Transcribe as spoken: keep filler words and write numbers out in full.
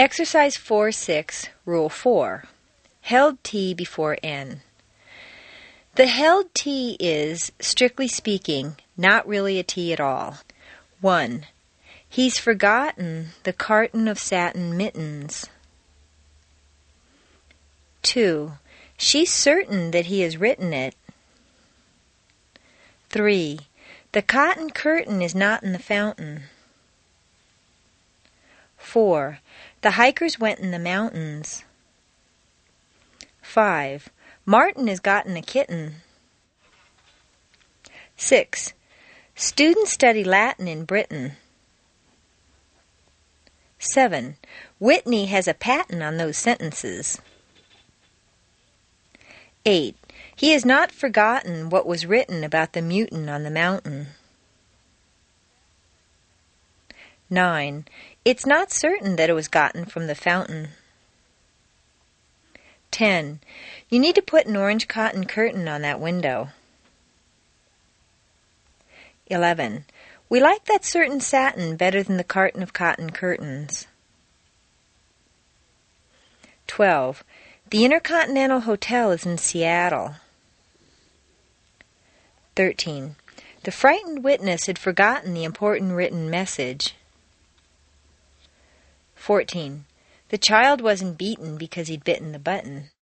Exercise four six, Rule four. Held T before N. The held T is, strictly speaking, not really a T at all. one. He's forgotten the carton of satin mittens. two. She's certain that he has written it. three. The cotton curtain is not in the fountain. four. The hikers went in the mountains. five. Martin has gotten a kitten. six. Students study Latin in Britain. seven. Whitney has a patent on those sentences. eight. He has not forgotten what was written about the mutant on the mountain. nine. It's not certain that it was gotten from the fountain. ten. You need to put an orange cotton curtain on that window. eleven. We like that certain satin better than the carton of cotton curtains. twelve. The Intercontinental Hotel is in Seattle. thirteen. The frightened witness had forgotten the important written message. fourteen. The child wasn't beaten because he'd bitten the button.